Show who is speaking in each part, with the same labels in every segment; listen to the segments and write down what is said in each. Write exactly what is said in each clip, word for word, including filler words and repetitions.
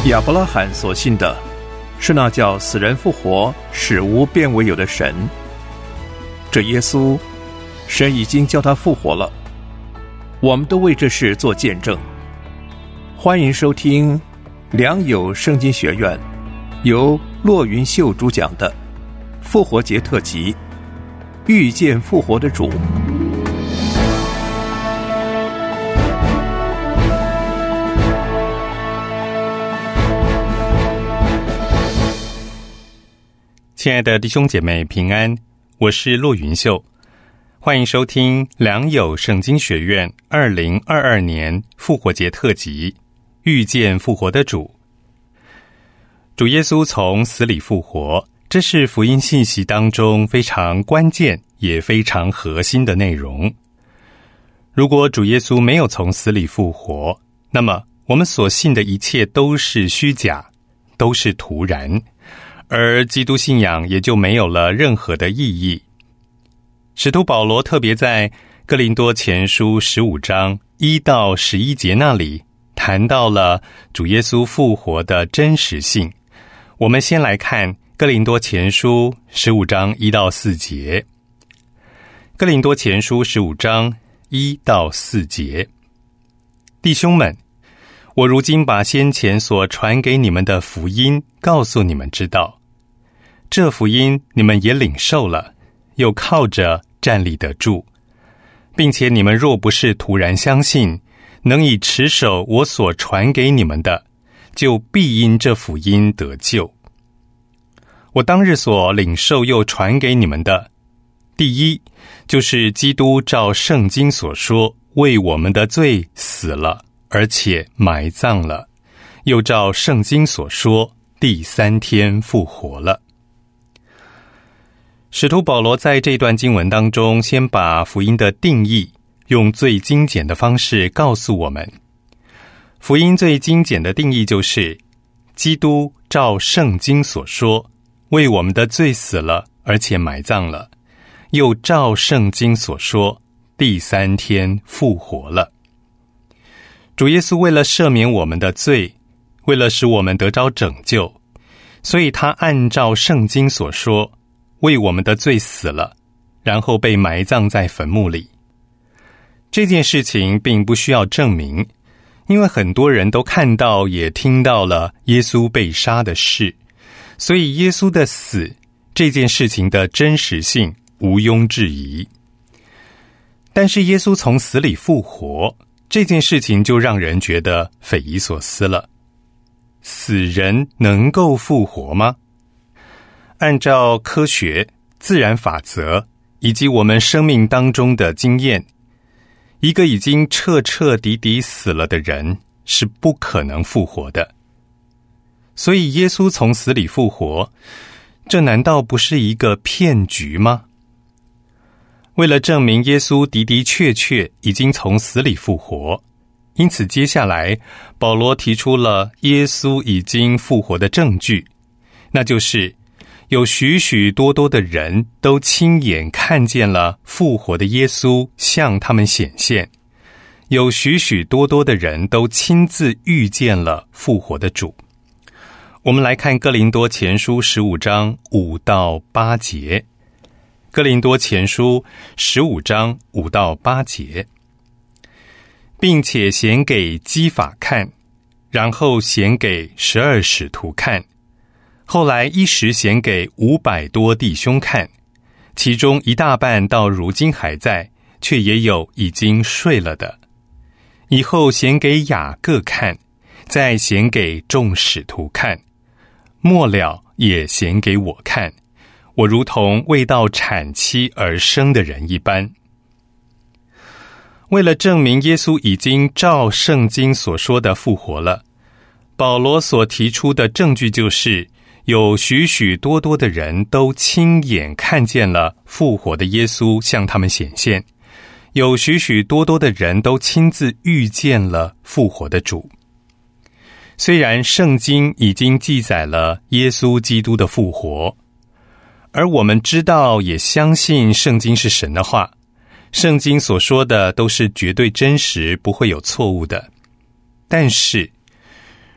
Speaker 1: 亚伯拉罕所信的是那叫死人复活、使无变为有的神。这耶稣，神已经叫他复活了，我们都为这事做见证。欢迎收听良友圣经学院由骆云秀主讲的复活节特辑，遇见复活的主。
Speaker 2: 亲爱的弟兄姐妹平安，我是骆云秀，欢迎收听良友圣经学院二零二二年复活节特辑，遇见复活的主。主耶稣从死里复活，这是福音信息当中非常关键也非常核心的内容。如果主耶稣没有从死里复活，那么我们所信的一切都是虚假，都是徒然，而基督信仰也就没有了任何的意义。使徒保罗特别在哥林多前书十五章一到十一节那里谈到了主耶稣复活的真实性。我们先来看哥林多前书十五章一到四节。哥林多前书十五章一到四节，弟兄们，我如今把先前所传给你们的福音告诉你们知道，这福音你们也领受了，又靠着站立得住，并且你们若不是突然相信，能以持守我所传给你们的，就必因这福音得救。我当日所领受又传给你们的，第一，就是基督照圣经所说，为我们的罪死了，而且埋葬了，又照圣经所说，第三天复活了。使徒保罗在这段经文当中，先把福音的定义用最精简的方式告诉我们。福音最精简的定义就是，基督照圣经所说，为我们的罪死了，而且埋葬了，又照圣经所说，第三天复活了。主耶稣为了赦免我们的罪，为了使我们得着拯救，所以他按照圣经所说，为我们的罪死了，然后被埋葬在坟墓里。这件事情并不需要证明，因为很多人都看到也听到了耶稣被杀的事，所以耶稣的死这件事情的真实性毋庸置疑。但是耶稣从死里复活，这件事情就让人觉得匪夷所思了。死人能够复活吗？按照科学、自然法则以及我们生命当中的经验，一个已经彻彻底底死了的人是不可能复活的。所以耶稣从死里复活，这难道不是一个骗局吗？为了证明耶稣的的确确已经从死里复活，因此接下来保罗提出了耶稣已经复活的证据，那就是有许许多多的人都亲眼看见了复活的耶稣向他们显现，有许许多多的人都亲自遇见了复活的主。我们来看哥林多前书十五章五到八节。哥林多前书十五章五到八节，并且显给基法看，然后显给十二使徒看，后来一时显给五百多弟兄看，其中一大半到如今还在，却也有已经睡了的。以后显给雅各看，再显给众使徒看，末了也显给我看，我如同未到产期而生的人一般。为了证明耶稣已经照圣经所说的复活了，保罗所提出的证据就是有许许多多的人都亲眼看见了复活的耶稣向他们显现，有许许多多的人都亲自遇见了复活的主。虽然圣经已经记载了耶稣基督的复活，而我们知道也相信圣经是神的话，圣经所说的都是绝对真实，不会有错误的。但是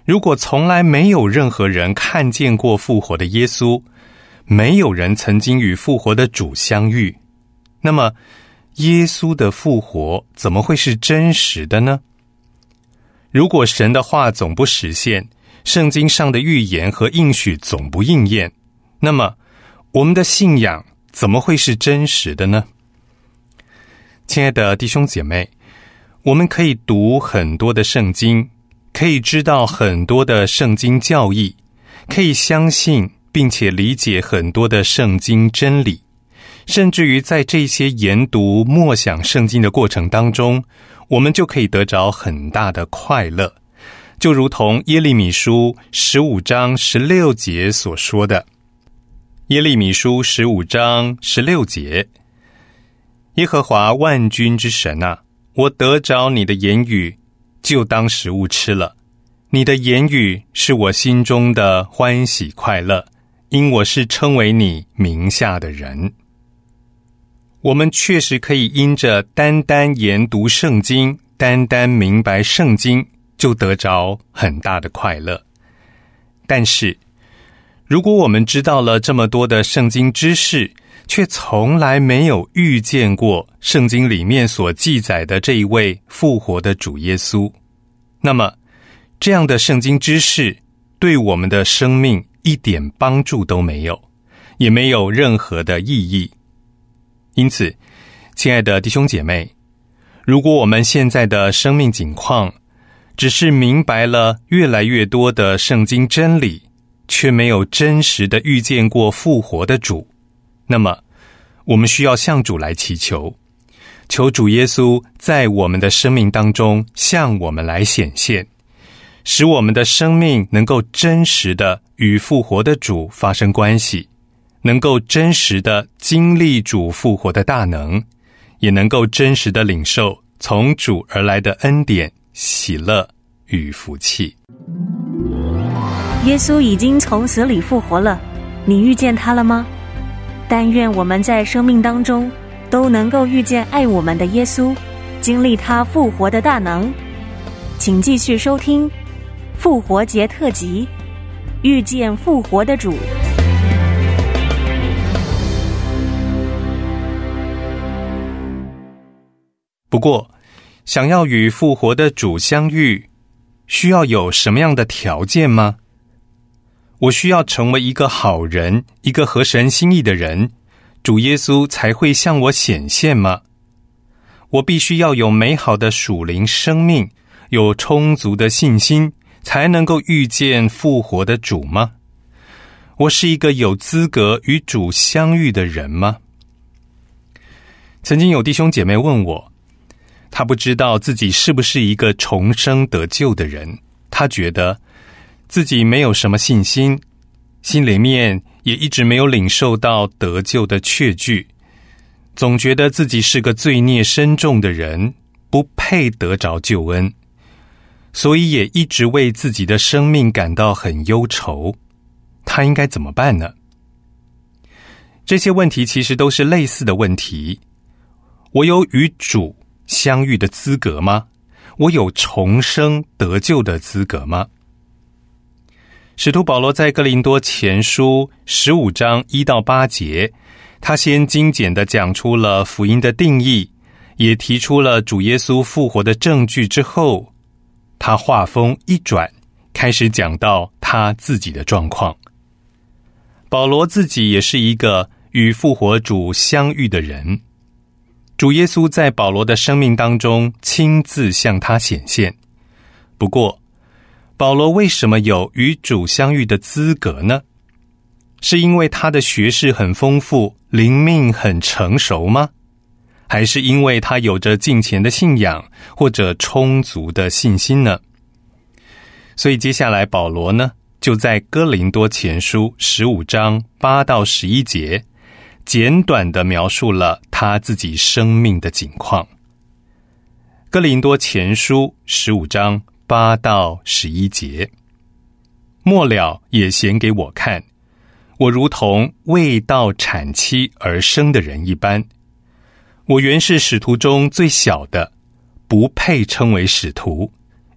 Speaker 2: 如果从来没有任何人看见过复活的耶稣，没有人曾经与复活的主相遇，那么耶稣的复活怎么会是真实的呢？如果神的话总不实现，圣经上的预言和应许总不应验，那么我们的信仰怎么会是真实的呢？亲爱的弟兄姐妹，我们可以读很多的圣经，可以知道很多的圣经教义，可以相信并且理解很多的圣经真理，甚至于在这些研读默想圣经的过程当中，我们就可以得着很大的快乐，就如同耶利米书十五章十六节所说的。耶利米书十五章十六节，耶和华万军之神啊，我得着你的言语，就当食物吃了。你的言语是我心中的欢喜快乐，因我是称为你名下的人。我们确实可以因着单单研读圣经，单单明白圣经，就得着很大的快乐。但是如果我们知道了这么多的圣经知识，却从来没有遇见过圣经里面所记载的这一位复活的主耶稣，那么这样的圣经知识对我们的生命一点帮助都没有，也没有任何的意义。因此，亲爱的弟兄姐妹，如果我们现在的生命景况只是明白了越来越多的圣经真理，却没有真实的遇见过复活的主，那么我们需要向主来祈求，求主耶稣在我们的生命当中向我们来显现，使我们的生命能够真实的与复活的主发生关系，能够真实的经历主复活的大能，也能够真实的领受从主而来的恩典、喜乐与福气。
Speaker 3: 耶稣已经从死里复活了，你遇见他了吗？但愿我们在生命当中都能够遇见爱我们的耶稣，经历他复活的大能。请继续收听复活节特辑，遇见复活的主。
Speaker 2: 不过，想要与复活的主相遇，需要有什么样的条件吗？我需要成为一个好人，一个合神心意的人，主耶稣才会向我显现吗？我必须要有美好的属灵生命，有充足的信心，才能够遇见复活的主吗？我是一个有资格与主相遇的人吗？曾经有弟兄姐妹问我，他不知道自己是不是一个重生得救的人，他觉得自己没有什么信心，心里面也一直没有领受到得救的确据，总觉得自己是个罪孽深重的人，不配得着救恩，所以也一直为自己的生命感到很忧愁。他应该怎么办呢？这些问题其实都是类似的问题。我有与主相遇的资格吗？我有重生得救的资格吗？使徒保罗在哥林多前书十五章一到八节，他先精简地讲出了福音的定义，也提出了主耶稣复活的证据之后，他话锋一转，开始讲到他自己的状况。保罗自己也是一个与复活主相遇的人，主耶稣在保罗的生命当中亲自向他显现。不过保罗为什么有与主相遇的资格呢？是因为他的学识很丰富，灵命很成熟吗？还是因为他有着敬虔的信仰，或者充足的信心呢？所以接下来保罗呢，就在哥林多前书十五章八到十一节，简短地描述了他自己生命的景况。哥林多前书十五章八到十一节，末了也显给我看，我如同未到产期而生的人一般。我原是使徒中最小的，不配称为使徒，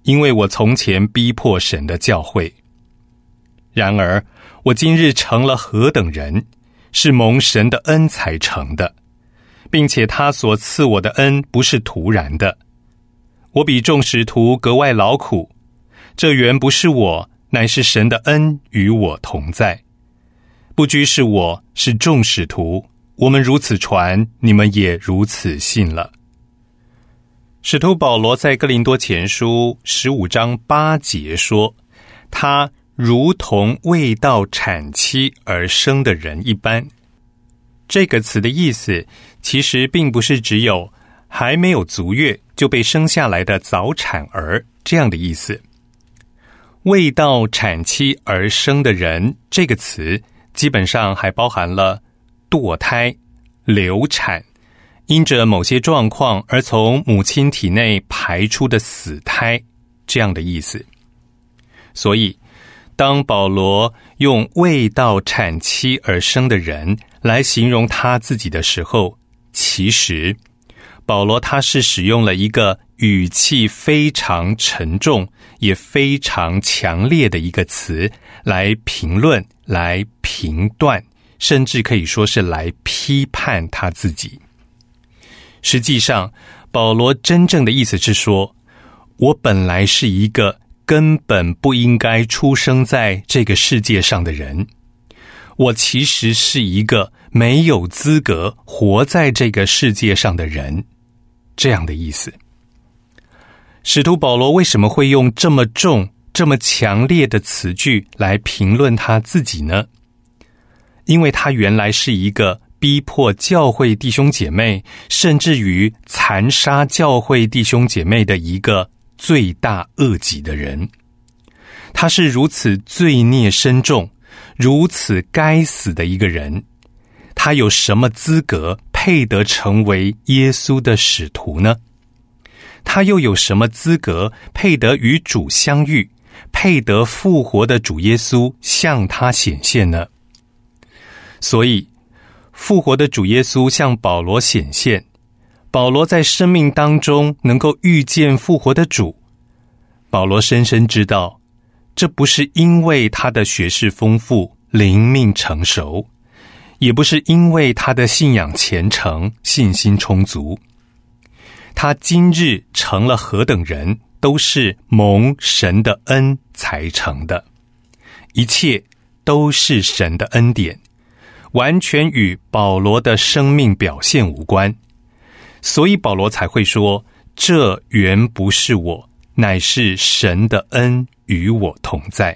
Speaker 2: 因为我从前逼迫神的教会。然而我今日成了何等人，是蒙神的恩才成的，并且他所赐我的恩不是突然的。我比众使徒格外劳苦，这原不是我，乃是神的恩与我同在。不拘是我，是众使徒，我们如此传，你们也如此信了。使徒保罗在哥林多前书十五章八节说，他如同未到产期而生的人一般。这个词的意思其实并不是只有还没有足月就被生下来的早产儿这样的意思。未到产期而生的人这个词基本上还包含了堕胎、流产，因着某些状况而从母亲体内排出的死胎这样的意思。所以当保罗用未到产期而生的人来形容他自己的时候，其实保罗他是使用了一个语气非常沉重也非常强烈的一个词来评论、来评断，甚至可以说是来批判他自己。实际上保罗真正的意思是说，我本来是一个根本不应该出生在这个世界上的人，我其实是一个没有资格活在这个世界上的人，这样的意思。使徒保罗为什么会用这么重、这么强烈的词句来评论他自己呢？因为他原来是一个逼迫教会弟兄姐妹，甚至于残杀教会弟兄姐妹的一个罪大恶极的人。他是如此罪孽深重、如此该死的一个人，他有什么资格配得成为耶稣的使徒呢？他又有什么资格配得与主相遇，配得复活的主耶稣向他显现呢？所以复活的主耶稣向保罗显现，保罗在生命当中能够遇见复活的主，保罗深深知道，这不是因为他的学识丰富、灵命成熟，也不是因为他的信仰虔诚、信心充足。他今日成了何等人，都是蒙神的恩才成的，一切都是神的恩典，完全与保罗的生命表现无关。所以保罗才会说，这原不是我，乃是神的恩与我同在。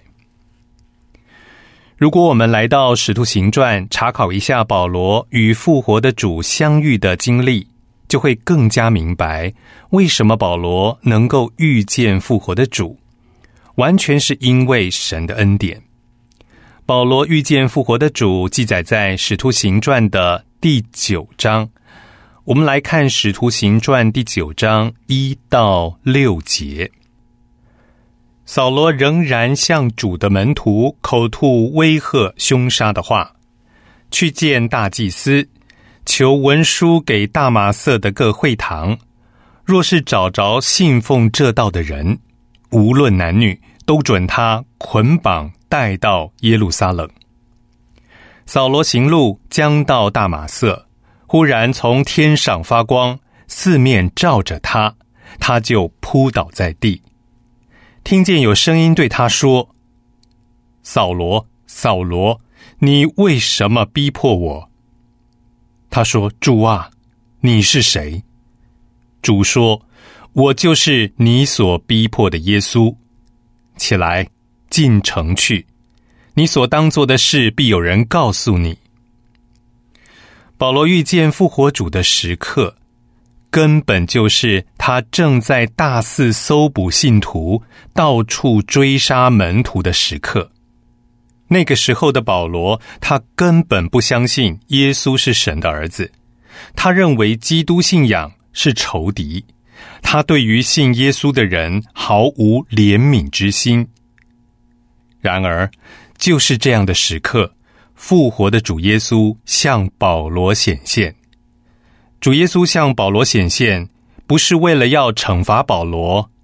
Speaker 2: 如果我们来到使徒行传，查考一下保罗与复活的主相遇的经历，就会更加明白为什么保罗能够遇见复活的主，完全是因为神的恩典。保罗遇见复活的主记载在使徒行传的第九章，我们来看使徒行传第九章一到六节。扫罗仍然向主的门徒口吐威吓凶杀的话，去见大祭司，求文书给大马色的各会堂，若是找着信奉这道的人，无论男女，都准他捆绑带到耶路撒冷。扫罗行路将到大马色，忽然从天上发光，四面照着他，他就扑倒在地。听见有声音对他说，扫罗，扫罗，你为什么逼迫我？他说，主啊，你是谁？主说，我就是你所逼迫的耶稣。起来，进城去，你所当做的事必有人告诉你。保罗遇见复活主的时刻，根本就是他正在大肆搜捕信徒、到处追杀门徒的时刻。那个时候的保罗，他根本不相信耶稣是神的儿子，他认为基督信仰是仇敌，他对于信耶稣的人毫无怜悯之心。然而，就是这样的时刻，复活的主耶稣向保罗显现。主耶稣向保罗显现，不是为了要惩罚保罗、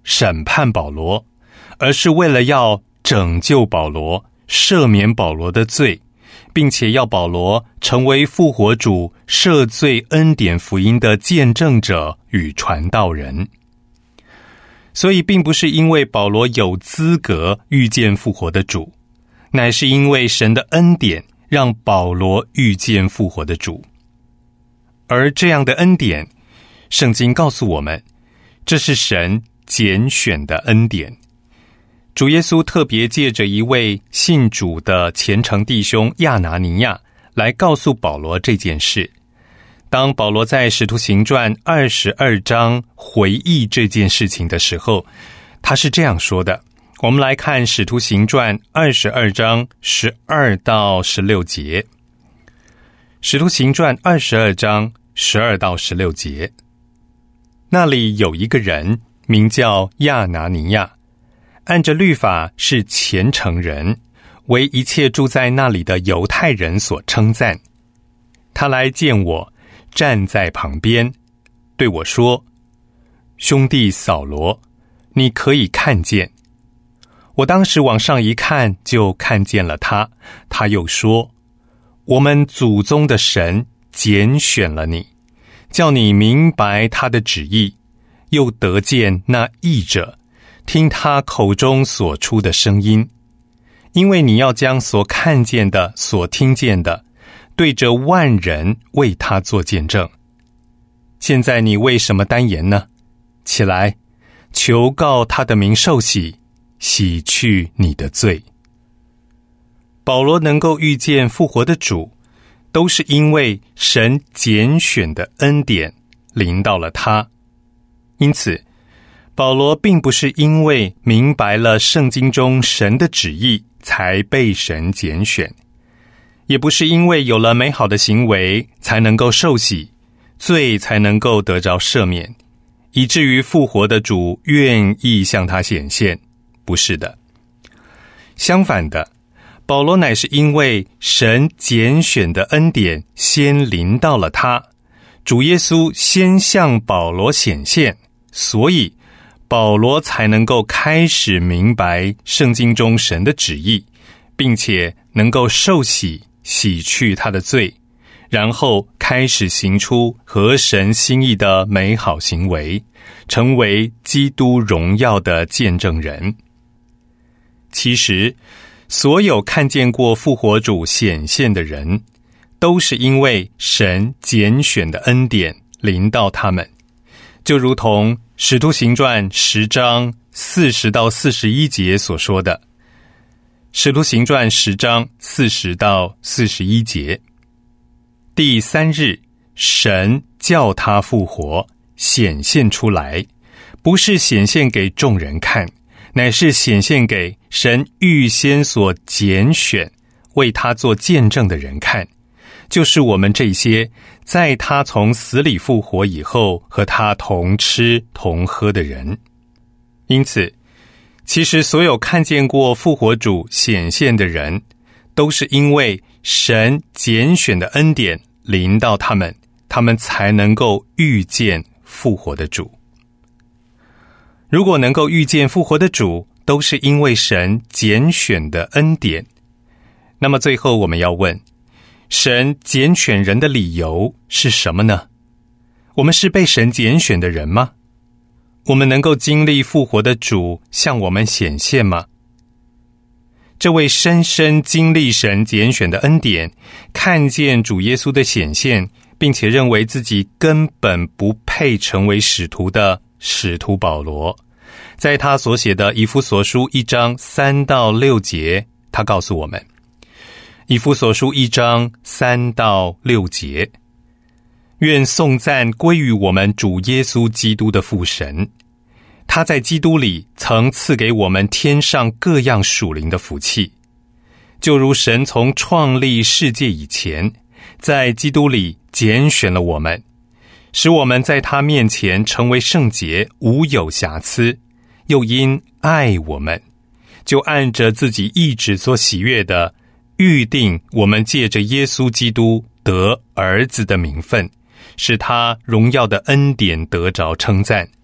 Speaker 2: 审判保罗，而是为了要拯救保罗，赦免保罗的罪，并且要保罗成为复活主赦罪恩典福音的见证者与传道人。所以并不是因为保罗有资格遇见复活的主，乃是因为神的恩典让保罗遇见复活的主。而这样的恩典，圣经告诉我们，这是神拣选的恩典。主耶稣特别借着一位信主的虔诚弟兄亚拿尼亚来告诉保罗这件事。当保罗在使徒行传二十二章回忆这件事情的时候，他是这样说的。我们来看使徒行传二十二章十二到十六节。使徒行传二十二章十二到十六节，那里有一个人名叫亚拿尼亚，按着律法是虔诚人，为一切住在那里的犹太人所称赞。他来见我，站在旁边，对我说：兄弟扫罗，你可以看见。我当时往上一看，就看见了他。他又说：我们祖宗的神拣选了你，叫你明白他的旨意，又得见那义者，听他口中所出的声音。因为你要将所看见的、所听见的，对着万人为他做见证。现在你为什么单言呢？起来，求告他的名受洗，洗去你的罪。保罗能够遇见复活的主，都是因为神拣选的恩典临到了他。因此，保罗并不是因为明白了圣经中神的旨意才被神拣选，也不是因为有了美好的行为才能够受洗，罪才能够得着赦免，以至于复活的主愿意向他显现。不是的。相反的，保罗乃是因为神拣选的恩典先临到了他，主耶稣先向保罗显现，所以保罗才能够开始明白圣经中神的旨意，并且能够受洗，洗去他的罪，然后开始行出合神心意的美好行为，成为基督荣耀的见证人。其实，所有看见过复活主显现的人，都是因为神拣选的恩典临到他们，就如同使徒行传十章四十到四十一节所说的。使徒行传十章四十到四十一节，第三日，神叫他复活，显现出来，不是显现给众人看，乃是显现给神预先所拣选为他做见证的人看，就是我们这些在他从死里复活以后和他同吃同喝的人。因此，其实所有看见过复活主显现的人，都是因为神拣选的恩典临到他们，他们才能够遇见复活的主。如果能够遇见复活的主，都是因为神拣选的恩典。那么最后我们要问，神拣选人的理由是什么呢？我们是被神拣选的人吗？我们能够经历复活的主向我们显现吗？这位深深经历神拣选的恩典，看见主耶稣的显现，并且认为自己根本不配成为使徒的使徒保罗，在他所写的以弗所书一章三到六节，他告诉我们，以弗所书一章三到六节，愿颂赞归于我们主耶稣基督的父神，他在基督里曾赐给我们天上各样属灵的福气，就如神从创立世界以前，在基督里拣选了我们，使我们在他面前成为圣洁，无有瑕疵，又因爱我们，就按着自己意志所喜悦的，预定我们借着耶稣基督得儿子的名分，使他荣耀的恩典得着称赞。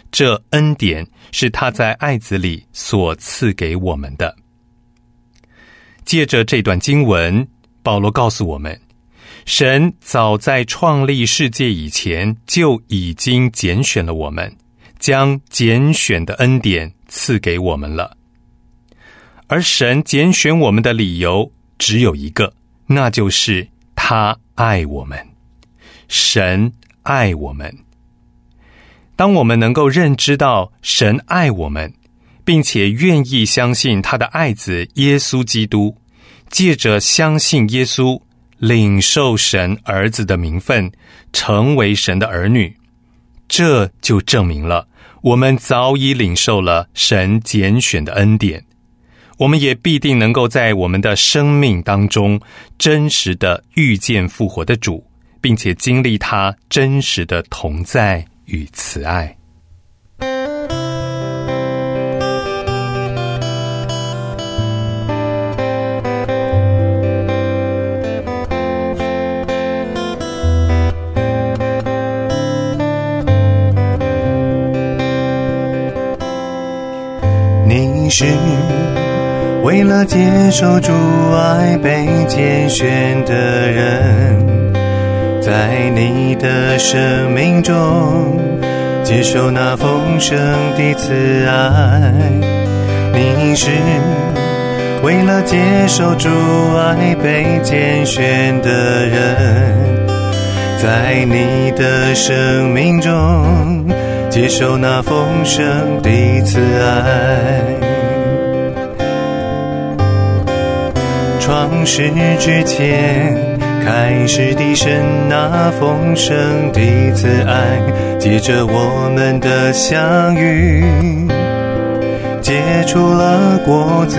Speaker 2: 这恩典是他在爱子里所赐给我们的。借着这段经文，保罗告诉我们，神早在创立世界以前就已经拣选了我们，将拣选的恩典赐给我们了。而神拣选我们的理由只有一个，那就是他爱我们。神爱我们。当我们能够认知到神爱我们，并且愿意相信他的爱子耶稣基督，借着相信耶稣，领受神儿子的名分，成为神的儿女，这就证明了我们早已领受了神拣选的恩典。我们也必定能够在我们的生命当中真实的遇见复活的主，并且经历他真实的同在与慈爱。
Speaker 4: 你是为了接受主爱被拣选的人，在你的生命中接受那丰盛的慈爱。你是为了接受主爱被拣选的人，在你的生命中接受那丰盛的慈爱。创世之前开始的神那丰盛的慈爱，借着我们的相遇结出了果子，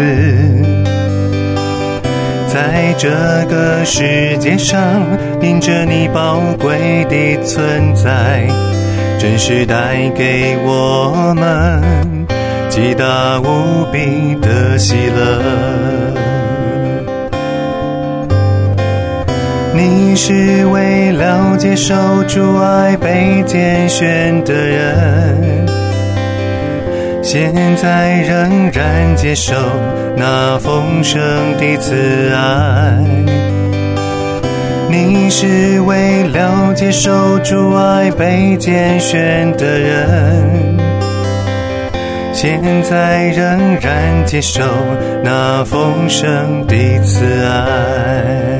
Speaker 4: 在这个世界上因着你宝贵的存在，真是带给我们极大无比的喜乐。你是为了接受主爱被拣选的人，现在仍然接受那丰盛的慈爱。你是为了接受主爱被拣选的人，现在仍然接受那丰盛的慈爱。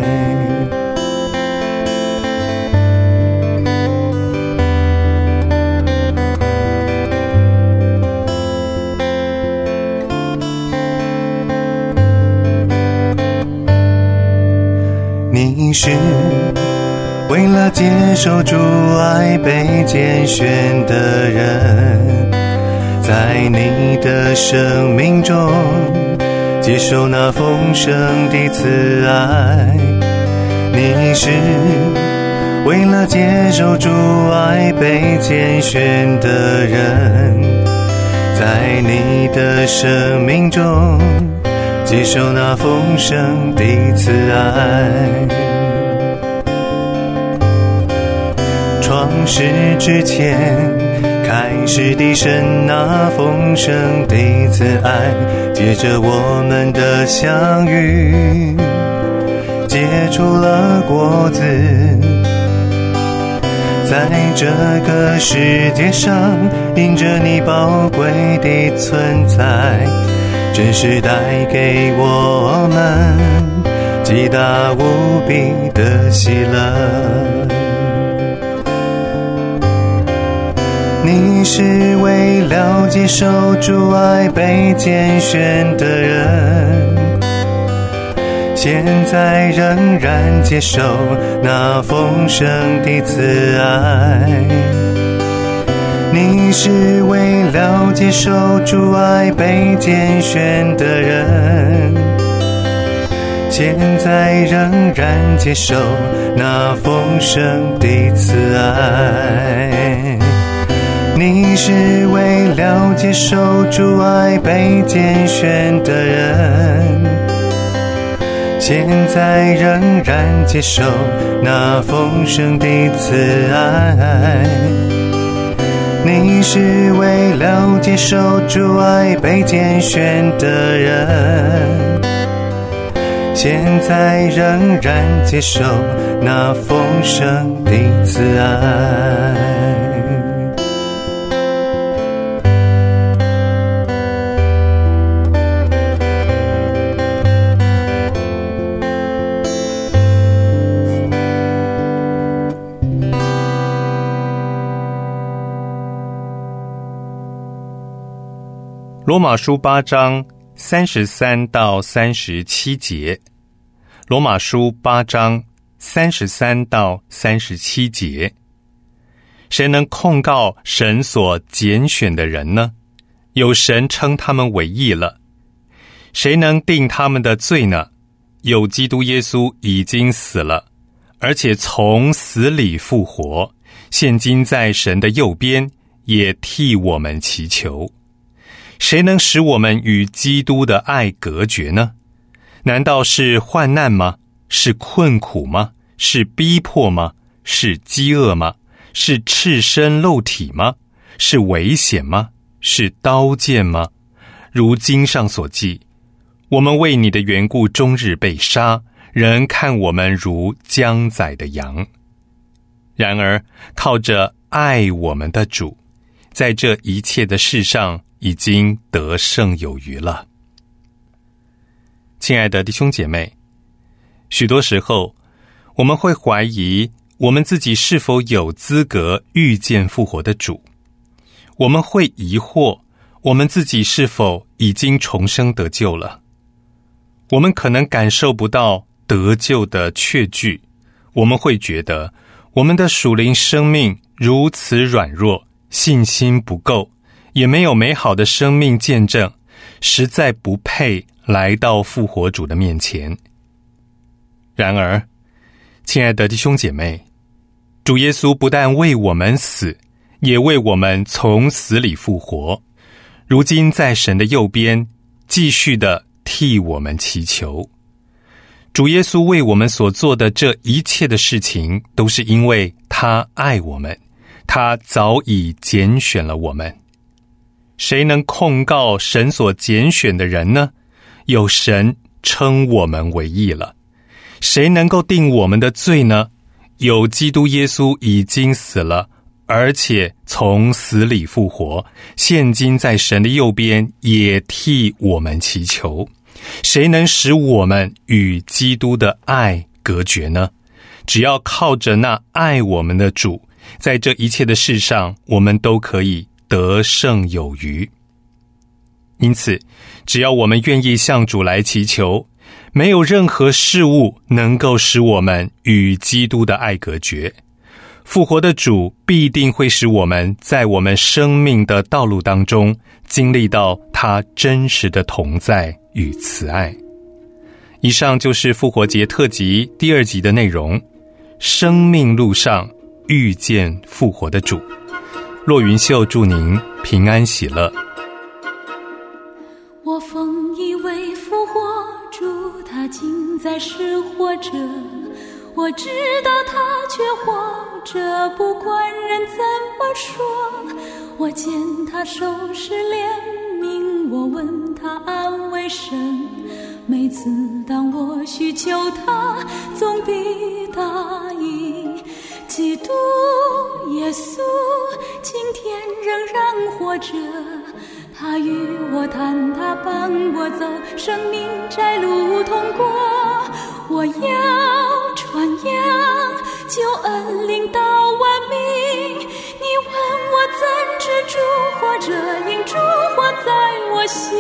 Speaker 4: 你是为了接受主爱被拣选的人，在你的生命中接受那丰盛的慈爱。你是为了接受主爱被拣选的人，在你的生命中接受那丰盛的慈爱。创世之前开始的神那丰盛的慈爱，借着我们的相遇结出了果子，在这个世界上因着你宝贵的存在，真是带给我们极大无比的喜乐。你是为了接受主爱被拣选的人，现在仍然接受那丰盛的慈爱。你是为了接受主爱被拣选的人，现在仍然接受那丰盛的慈爱。你是为了接受主爱被拣选的人，现在仍然接受那丰盛的慈爱。 你是为了接受主爱被拣选的人，现在仍然接受那丰盛的慈爱。
Speaker 2: 罗马书八章三十三到三十七节，罗马书八章三十三到三十七节，谁能控告神所拣选的人呢？有神称他们为义了。谁能定他们的罪呢？有基督耶稣已经死了，而且从死里复活，现今在神的右边，也替我们祈求。谁能使我们与基督的爱隔绝呢？难道是患难吗？是困苦吗？是逼迫吗？是饥饿吗？是赤身露体吗？是危险吗？是刀剑吗？如经上所记，我们为你的缘故终日被杀，人看我们如将宰的羊。然而靠着爱我们的主，在这一切的事上已经得胜有余了。亲爱的弟兄姐妹，许多时候我们会怀疑我们自己是否有资格遇见复活的主，我们会疑惑我们自己是否已经重生得救了，我们可能感受不到得救的确据，我们会觉得我们的属灵生命如此软弱，信心不够，也没有美好的生命见证，实在不配来到复活主的面前。然而，亲爱的弟兄姐妹，主耶稣不但为我们死，也为我们从死里复活，如今在神的右边，继续的替我们祈求。主耶稣为我们所做的这一切的事情，都是因为他爱我们，他早已拣选了我们。谁能控告神所拣选的人呢？有神称我们为义了。谁能够定我们的罪呢？有基督耶稣已经死了，而且从死里复活，现今在神的右边，也替我们祈求。谁能使我们与基督的爱隔绝呢？只要靠着那爱我们的主，在这一切的事上，我们都可以得胜有余。因此，只要我们愿意向主来祈求，没有任何事物能够使我们与基督的爱隔绝。复活的主必定会使我们在我们生命的道路当中经历到他真实的同在与慈爱。以上就是复活节特辑第二集的内容，生命路上遇见复活的主。骆云秀祝您平安喜乐。
Speaker 5: 我奉以为复活主，他今在世活着，我知道他却活着，不管人怎么说。我见他手施怜悯，我问他安慰神，每次当我需求他，总必答应。基督耶稣今天仍然活着，他与我谈，他伴我走，生命窄路通过。我要传扬救恩领到万民。你问我怎知主活着，因主活在我心。